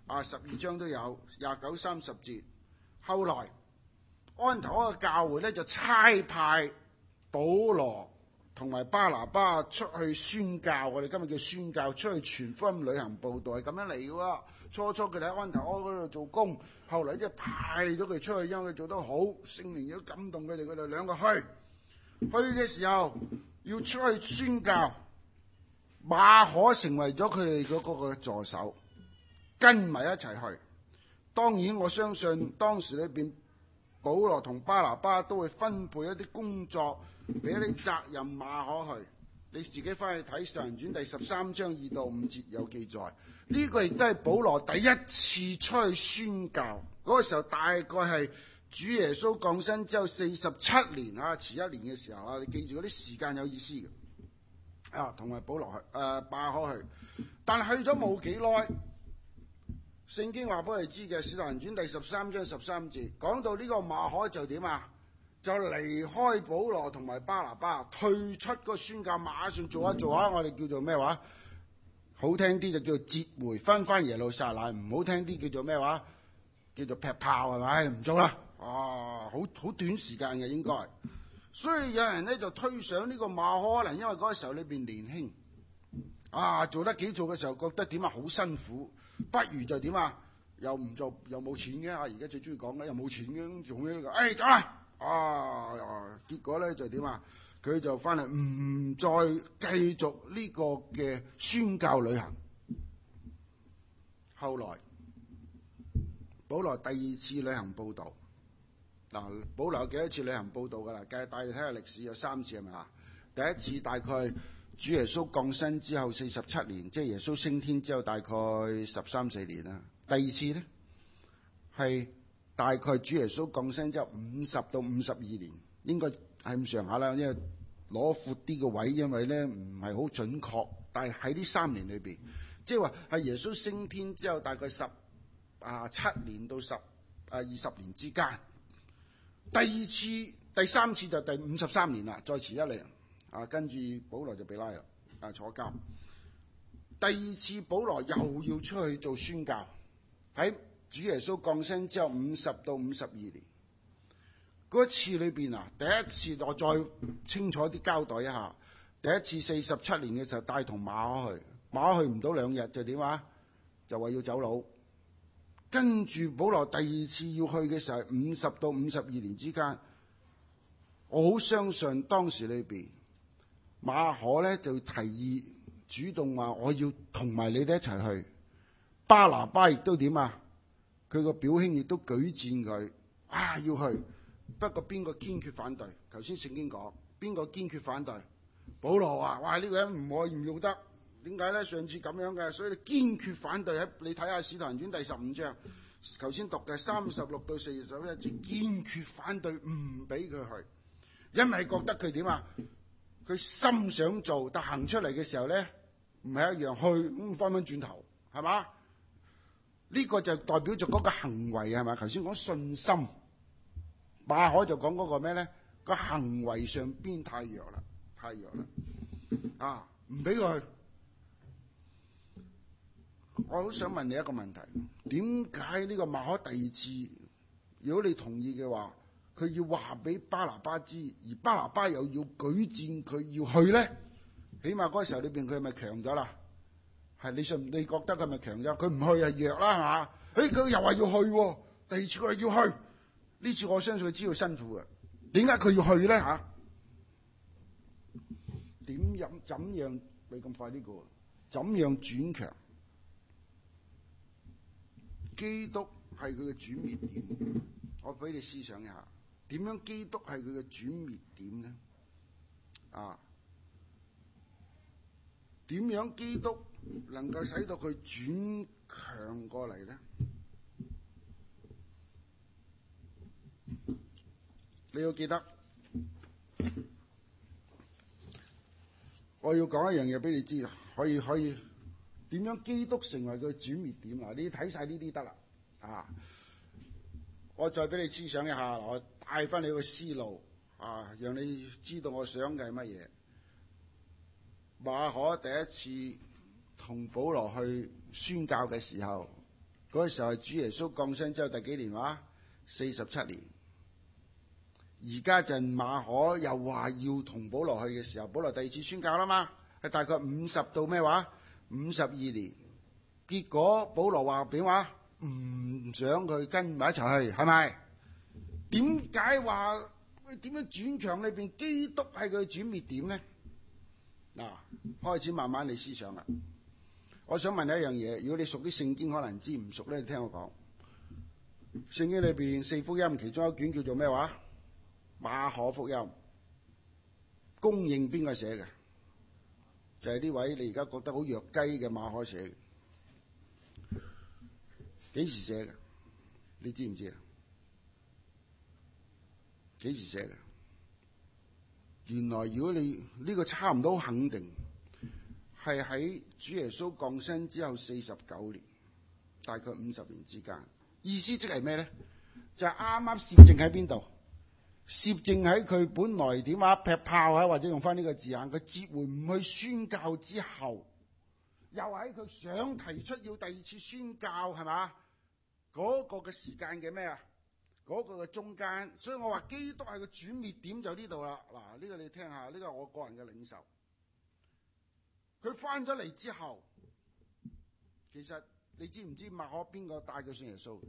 12章都有29、30節。後來安提阿嘅教會咧就差派保羅同埋巴拿巴出去宣教，我哋今日叫宣教，出去傳福音旅行佈道係咁樣嚟嘅喎。初佢哋喺安提阿嗰度做工，後來即係派咗佢出去，因為佢做得好，聖靈都感動佢哋兩個去嘅時候要出去宣教，馬可成為咗佢哋嗰個助手，跟埋一齊去。當然我相信當時裏邊保羅同巴拿巴都會分配一啲工作，俾一啲責任馬可去。你自己翻去睇《使徒行傳》第13章2到5節有記載。呢個亦都係保羅第一次出去宣教，嗰個時候大概係主耶穌降生之後47年遲一年嘅時候你記住嗰啲時間有意思嘅。同埋保羅去馬可去，但係去咗冇幾耐，聖經話俾我哋知嘅《使徒行傳》第13章13節講到呢個馬可就點就離開保羅同埋巴拿巴，退出個宣教，馬上做下我哋叫做咩話？好聽啲就叫做折回翻耶路撒冷，唔好聽啲叫做咩話？叫做劈炮係咪？唔做啦。好短時間嘅應該。所以有人咧就推想呢個馬可，可能因為嗰個時候裏邊年輕，做得幾做嘅時候覺得點好辛苦，不如就點又唔做又冇錢嘅，而家最中意講嘅又冇錢嘅，做咩呢？走啦！結果咧就點啊？佢就翻嚟唔再繼續呢個嘅宣教旅行。後來保羅第二次旅行佈道。嗱，保羅有幾多次旅行佈道噶啦？帶你睇下歷史，有3次係咪啊？第一次大概主耶穌降生之後47年，即係耶穌升天之後大概13、14年啦。第二次咧係大概主耶穌降生之後50到52年，應該係咁上下啦。因為攞闊啲個位，因為咧唔係好準確，但係喺呢3年裏邊，即係話係耶穌升天之後大概17年到20年之間。第二次、第三次就第53年啦，再遲一年跟住保羅就被拉啦，坐監。第二次保羅又要出去做宣教，喺主耶穌降生之後50到52年嗰一次裏邊第一次我再清楚啲交代一下。第一次47年嘅時候帶同馬可去，馬可去唔到2日就點啊？就話要走佬。跟住保羅第二次要去嘅時候50到52年之間，我好相信當時裏邊馬可咧就提議主動話我要同埋你哋一齊去。巴拿巴亦都點啊？佢個表兄亦都舉薦佢要去，不過邊個堅決反對？頭先聖經講邊個堅決反對？保羅話：呢個人唔可以唔用得。點解咧？上次咁樣嘅，所以你堅決反對。你睇下《使徒行傳》第15章，頭先讀嘅36到41節，堅決反對，唔俾佢去，因為覺得佢點啊？佢心想做，但行出嚟嘅時候咧，唔係一樣去，咁翻返轉頭，係嘛？呢個就代表咗嗰個行為係咪？頭先講信心，馬可就講嗰個咩咧？個行為上邊太弱啦，唔俾佢去。我好想問你一個問題，點解呢個馬可第二次，如果你同意嘅話，佢要話俾巴拿巴知，而巴拿巴又要舉薦佢要去咧？起碼嗰個時候裏邊佢係咪強咗啦？係你覺得佢係咪強咗？佢唔去係弱啦，係嘛？佢又話要去，第二次佢又要去，呢次我相信佢知道辛苦嘅。點解佢要去咧？怎樣你咁快呢個？怎樣轉強？基督係佢嘅轉捩點，我俾你思想一下，點樣基督係佢嘅轉捩點呢？點樣基督能夠使到佢轉強過嚟呢？你要記得，我要講一樣嘢俾你知，可以點樣基督成為佢轉捩點啊？你睇晒呢啲得啦，我再俾你思想一下，我帶翻你個思路讓你知道我想嘅係乜嘢。馬可第一次同保羅去宣教嘅時候，嗰個時候係主耶穌降生之後第幾年？47年。而家就馬可又話要同保羅去嘅時候，保羅第二次宣教啦嘛，係大概50到52年。結果保羅話點話？唔想佢跟埋一齊去，係咪？點解話點樣轉強裏邊基督係佢轉捩點呢？開始慢慢你思想啦。我想問你一樣嘢，如果你熟啲聖經可能知，唔熟咧你聽我講。聖經裏邊4福音其中一卷叫做咩話？馬可福音。公認邊個寫嘅？就係呢位你而家覺得好弱雞嘅馬可寫嘅。幾時寫嘅？你知唔知啊？幾時寫嘅？原來如果你呢個差唔多肯定係喺主耶穌降生之後49年，大概50年之間。意思即係咩咧？就係啱啱攝政喺邊度？攝政喺佢本來點劈炮或者用翻呢個字眼，佢折回唔去宣教之後，又喺佢想提出要第二次宣教，係嘛？嗰個嘅時間嘅咩啊？嗰個嘅中間，所以我話基督係個轉捩點就呢度啦。嗱，呢個你聽下，呢個係我個人嘅領受。佢翻咗嚟之後，其實你知唔知馬可邊個帶佢信耶穌？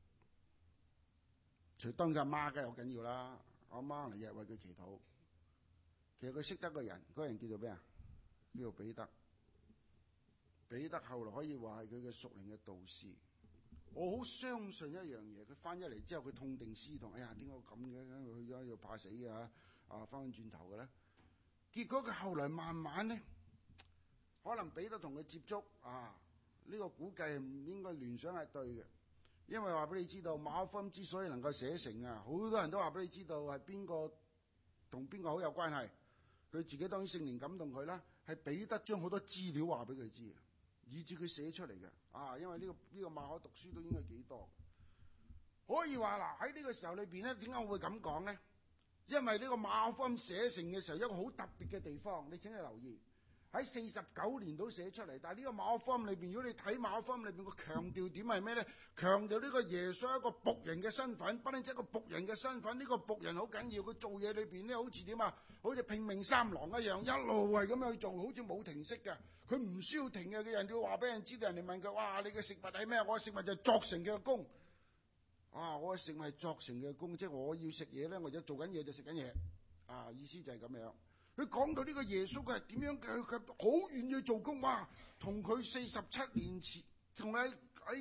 除當佢阿媽梗係好緊要啦，阿媽嚟日為佢祈禱。其實佢識得個人，嗰個人叫做咩啊？叫做彼得。彼得後來可以話係佢嘅屬靈嘅導師。我好相信一樣嘢，佢翻咗嚟之後，佢痛定思痛，哎呀，點解咁嘅？去咗又怕死嘅啊，翻返轉頭嘅咧。結果佢後來慢慢咧，可能彼得同佢接觸呢個估計唔應該聯想係對嘅，因為話俾你知道，馬可福音之所以能夠寫成啊，好多人都話俾你知道係邊個同邊個好有關係。佢自己當然聖靈感動佢啦，係彼得將好多資料話俾佢知，以致佢寫出嚟嘅。因為呢個馬可讀書都應該幾多，可以話嗱喺呢個時候裏邊咧，點解我會咁講咧？因為呢個馬可福音寫成嘅時候，一個好特別嘅地方，你請你留意，喺49年都寫出嚟。但係呢個馬可福音裏邊，如果你睇馬可福音裏邊個強調點係咩咧？強調呢個耶穌一個僕人嘅身份，不單止一個僕人嘅身份，呢個僕人好緊要。佢做嘢裏邊咧，好似點啊？好似拼命三郎一樣，一路係咁樣去做，好似冇停息嘅。佢唔需要停嘅，佢人哋話俾人知道，人哋問佢：哇，你嘅食物係咩？我嘅食物就係作成嘅工。我嘅食物係作成嘅工，即係我要食嘢咧，我就做緊嘢就食緊嘢。意思就係咁樣。佢講到呢個耶穌佢係點樣嘅？佢好願意做工。哇，同佢47年前，同喺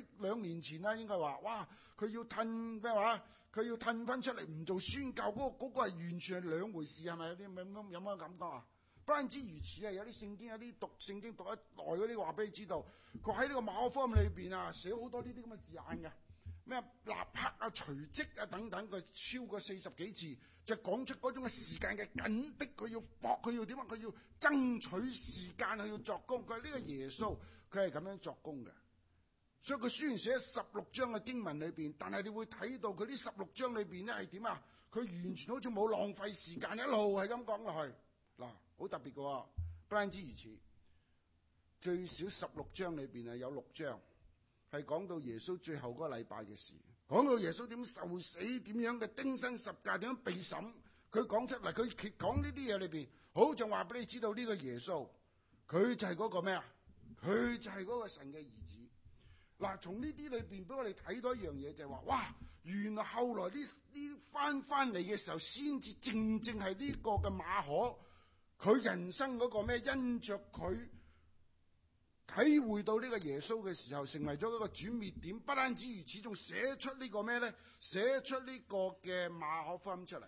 2年前啦，應該話，哇，佢要褪咩話？佢要褪翻出嚟唔做宣教，嗰個係完全係兩回事，係咪？有啲有乜感覺啊？不單止如此啊，有啲聖經有啲讀聖經讀得耐嗰啲話俾你知道，佢喺呢個馬可福音裏邊寫好多呢啲咁嘅字眼嘅。咩立刻隨即等等，佢超過40幾次，就講出嗰種嘅時間嘅緊迫，佢要搏，佢要點啊？佢要爭取時間，佢要作工。佢係呢個耶穌，佢係咁樣作工嘅。所以佢雖然寫16章嘅經文裏邊，但係你會睇到佢呢16章裏邊咧係點啊？佢完全好似冇浪費時間，一路係咁講落去。嗱，好特別嘅，不單止如此，最少16章裏邊有6章。係講到耶穌最後嗰個禮拜嘅事，講到耶穌點受死，點樣嘅釘身十架，點樣被審，佢講出嚟，佢講呢啲嘢裏邊，好像話俾你知道呢個耶穌，佢就係嗰個咩啊？佢就係嗰個神嘅兒子。嗱，從呢啲裏邊俾我哋睇到一樣嘢，就係話，哇，原來後來呢翻嚟嘅時候，先至正係呢個嘅馬可，佢人生嗰個咩，因着佢體會到呢個耶穌嘅時候，成為咗一個轉捩點。不單止如此，仲寫出呢個咩咧？寫出呢個嘅馬可福音出嚟。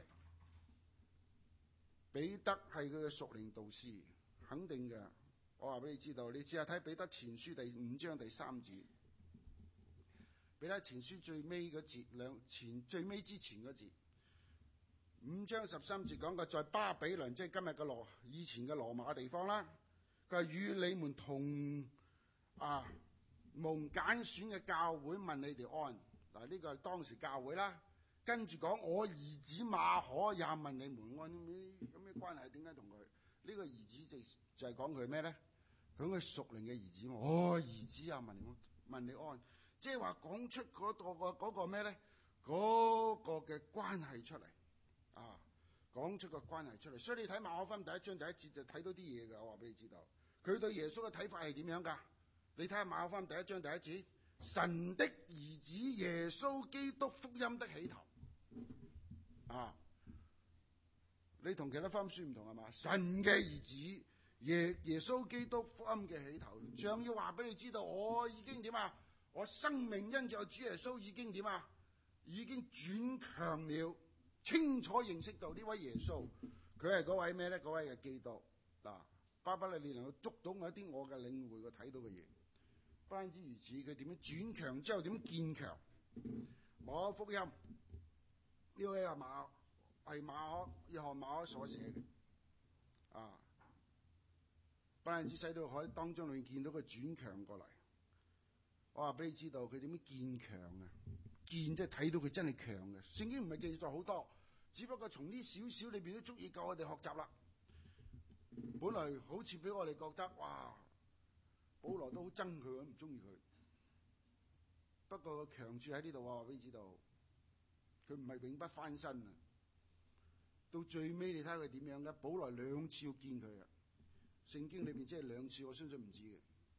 彼得係佢嘅屬靈導師，肯定嘅。我話俾你知道，你試下睇彼得前書第5章第3節。彼得前書最尾嗰節，最尾之前嗰節，5章13節講嘅，在巴比倫，即係今日以前嘅羅馬嘅地方啦。佢係與你們同蒙揀選嘅教會問你哋安。嗱，呢個係當時教會啦。跟住講，我兒子馬可也問你們安。有咩關係？點解同佢呢個兒子就係講佢咩咧？講佢屬靈嘅兒子。兒子啊，問你安，即係話講出嗰個咩咧？嗰個嘅關係出嚟講出個關係出嚟。所以你睇馬可福音第1章第1節就睇到啲嘢㗎。我話俾你知道，佢對耶穌嘅睇法係點樣㗎？你睇下馬可福音第1章第1節，神的兒子耶穌基督福音的起頭。你同其他福音書唔同係嘛？神嘅兒子耶穌基督福音嘅起頭，像要話俾你知道，我已經點啊？我生命因着主耶穌已經點啊？已經轉強了，清楚認識到呢位耶穌，佢係嗰位咩咧？嗰位嘅基督。巴不得你能夠捉到我一啲我嘅領會，我睇到嘅嘢。不單止如此，佢點樣轉強之後點樣堅強？馬可福音呢位係約翰馬可所寫嘅。不單止使到可以當中裏面見到佢轉強過嚟。我話俾你知道佢點樣堅強啊？堅即係睇到佢真係強嘅。聖經唔係記載好多，只不過從呢少少裏邊都足以夠我哋學習啦。本來好似俾我哋覺得，哇，保羅都好憎佢，唔中意佢。不過個強處喺呢度，我話俾你知道，佢唔係永不翻身啊！到最尾你睇下佢點樣嘅，保羅2次要見佢啊！聖經裏邊即係2次，我相信唔止嘅。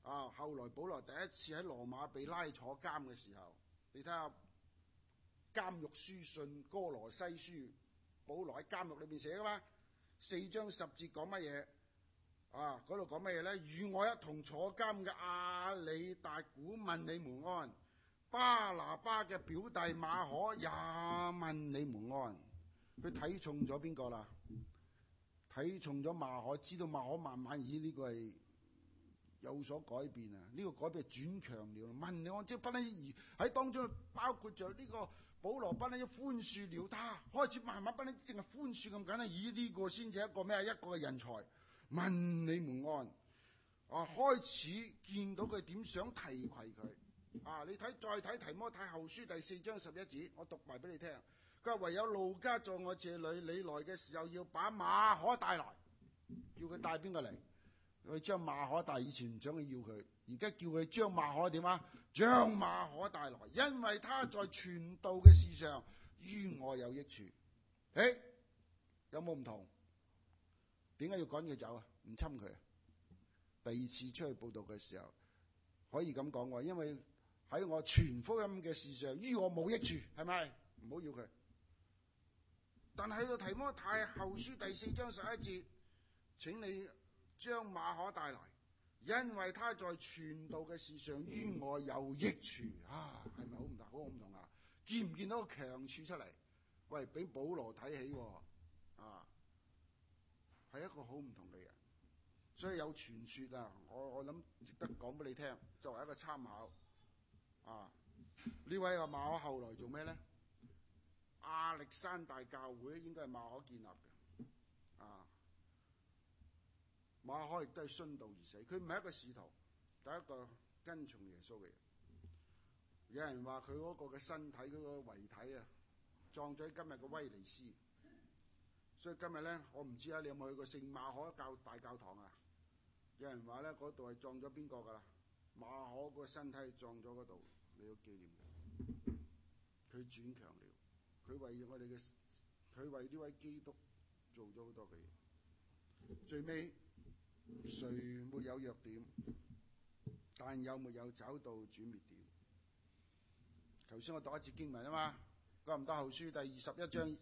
後來保羅第一次喺羅馬被拉坐監嘅時候，你睇下監獄書信哥羅西書，保羅喺監獄裏邊寫噶嘛，4章10節講乜嘢？嗰度講乜嘢咧？與我一同坐監嘅亞里達古問你們安，巴拿巴嘅表弟馬可也問你們安。佢睇重咗邊個啦？睇重咗馬可，知道馬可慢慢呢個係有所改變啊！呢個改變係轉強了。問你安，即係不單止喺當中包括咗呢個保羅，不單止寬恕了他，開始慢慢不單止淨係寬恕咁簡單，呢個先至一個咩？一個嘅人才。問你們安，開始見到佢點想提攜佢。你睇再睇提摩太後書第4章11節，我讀埋俾你聽。佢話唯有路加在我這裏，你來嘅時候要把馬可帶來。叫佢帶邊個嚟？佢將馬可帶，以前唔想去要佢，而家叫佢將馬可點啊？將馬可帶來，因為他在傳道嘅事上於我有益處。有冇唔同？點解要趕佢走啊？唔侵佢啊？第二次出去報道嘅時候，可以咁講喎，因為喺我傳福音嘅事上，於我冇益處，係咪？唔好要佢。但係喺度提摩太後書第4章11節，請你將馬可帶來，因為他在傳道嘅事上於我有益處。係咪好唔同？好唔同啊？見唔見到個強處出嚟？喂，俾保羅睇起喎，係一個好唔同嘅人。所以有傳說啊，我諗值得講俾你聽，作為一個參考。呢位馬可後來做咩咧？亞歷山大教會應該係馬可建立嘅。馬可亦都係殉道而死，佢唔係一個使徒，第一個跟從耶穌嘅人。有人話佢嗰個嘅身體，嗰個遺體啊，葬咗喺今日嘅威尼斯。所以今日咧，我唔知你有冇去過聖馬可大教堂啊？有人話咧，嗰度係葬咗邊個噶啦？馬可個身體葬咗嗰度，你要紀念佢。佢轉強了，佢為我哋嘅，佢為呢位基督做咗好多嘅嘢。最尾誰沒有弱點，但有沒有找到轉滅點？頭先我讀一節經文啊嘛，哥林多後書第11章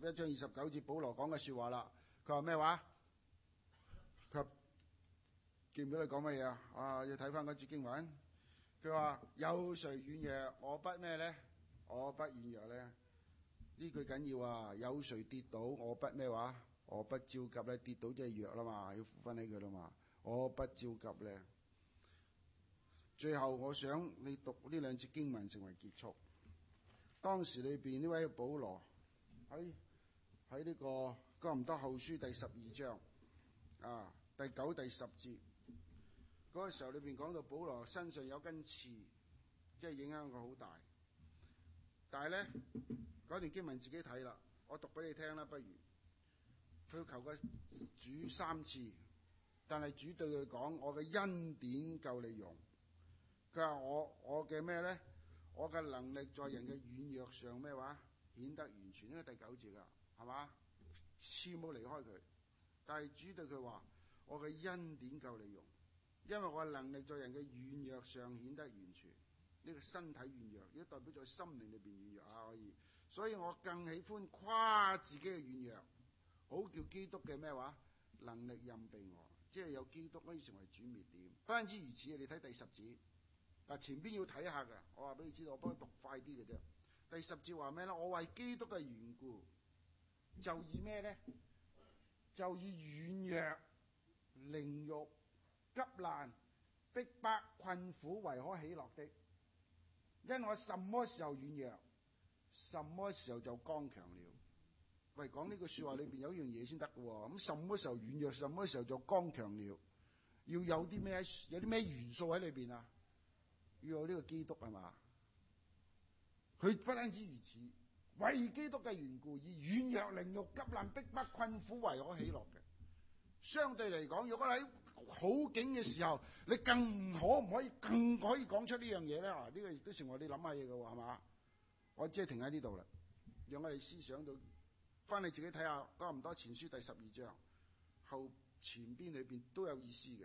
29節，保羅講嘅說話啦。佢話咩話？佢記唔記得佢講乜嘢啊？要睇翻嗰節經文。佢話有誰軟弱，我不咩咧？我不軟弱咧？呢句緊要啊！有誰跌倒，我不咩話？我不焦急咧。跌倒即係弱啦嘛，要扶翻起佢啦嘛。我不焦急咧。最後我想你讀呢兩節經文成為結束。當時裏邊呢位保羅喺呢個哥林多後書第12章第9、第10節嗰個時候裏邊講到保羅身上有根刺，即係影響佢好大。但係咧嗰段經文自己睇啦，我讀俾你聽啦，不如佢求過主3次，但係主對佢講：我嘅恩典夠你用。佢話我嘅咩咧？我嘅能力在人嘅軟弱上咩話顯得完全。呢個第9節啊，係嘛？刺冇離開佢，但係主對佢話：我嘅恩典夠你用，因為我嘅能力在人嘅軟弱上顯得完全。呢個身體軟弱，亦都代表在心靈裏邊軟弱可以。所以我更喜歡誇自己嘅軟弱，好叫基督嘅咩話能力蔭庇我，即係有基督可以成為轉滅點。不單止如此，你睇第10節。前邊要睇下嘅，我話俾你知道，我幫你讀快啲嘅啫。第10節話咩咧？我為基督嘅緣故，就以咩咧？就以軟弱、凌辱、急難、逼迫、困苦為可喜樂的，因我什麼時候軟弱，什麼時候就剛強了。喂，講呢句說話裏邊有一樣嘢先得嘅喎。咁什麼時候軟弱，什麼時候就剛強了？要有啲咩元素喺裏邊啊？要有呢個基督係嘛？佢不單止如此，為基督嘅緣故，以軟弱、凌辱、急難、逼迫、困苦為可喜樂嘅。相對嚟講，如果喺好景嘅時候，你更可以講出呢樣嘢咧？呢個亦都成為你諗下嘢嘅喎，係嘛？我只係停喺呢度啦，讓我哋思想到，翻你自己睇下《哥林多前書》第12章後前邊裏邊都有意思嘅。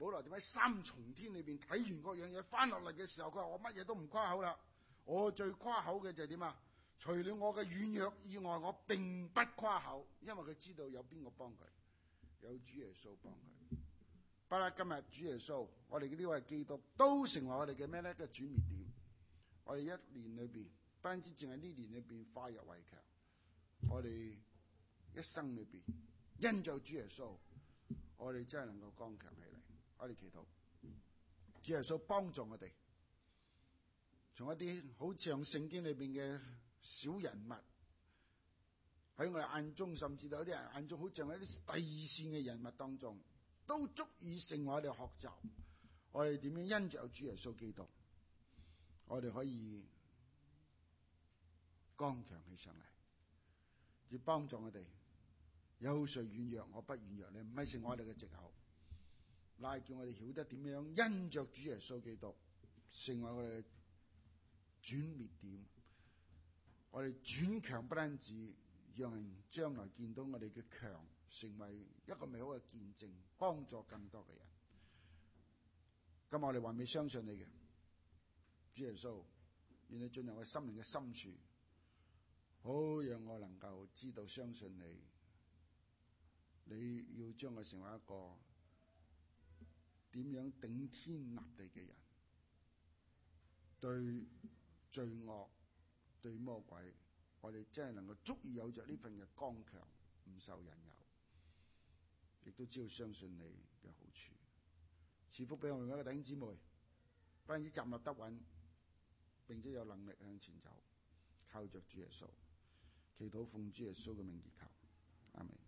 保羅點解三重天裏邊睇完各樣嘢翻落嚟嘅時候，佢話我乜嘢都唔誇口啦，我最誇口嘅就係點啊？除了我嘅軟弱以外，我並不誇口，因為佢知道有邊個幫佢，有主耶穌幫佢。不啦，今日主耶穌，我哋呢位基督都成為我哋嘅咩咧？嘅轉捩點。我哋一年裏邊，不單止淨係呢年裏邊化弱為強，我哋一生裏邊因着主耶穌，我哋真係能夠剛強起嚟。我哋祈禱，主耶穌幫助我哋，從一啲好像聖經裏邊嘅小人物，喺我哋眼中，甚至到有啲人眼中好似一啲第二線嘅人物當中，都足以成為我哋學習。我哋點樣因着有主耶穌基督，我哋可以剛強起上嚟，要幫助我哋。有誰軟弱，我不軟弱咧？唔係成我哋嘅藉口，乃係叫我哋曉得點樣因着主耶穌基督，成為我哋嘅轉捩點。我哋轉強不單止讓人將來見到我哋嘅強，成為一個美好嘅見證，幫助更多嘅人。今日我哋還未相信你嘅主耶穌，願你進入我心靈嘅深處，好讓我能夠知道相信你。你要將我成為一個點樣頂天立地嘅人，對罪惡、對魔鬼，我哋真係能夠足以有着呢份嘅剛強，唔受引誘，亦都知道相信你嘅好處。賜福俾我哋每一個弟兄姊妹，不單止站立得穩，並且有能力向前走，靠着主耶穌。祈禱奉主耶穌嘅名而求，阿們。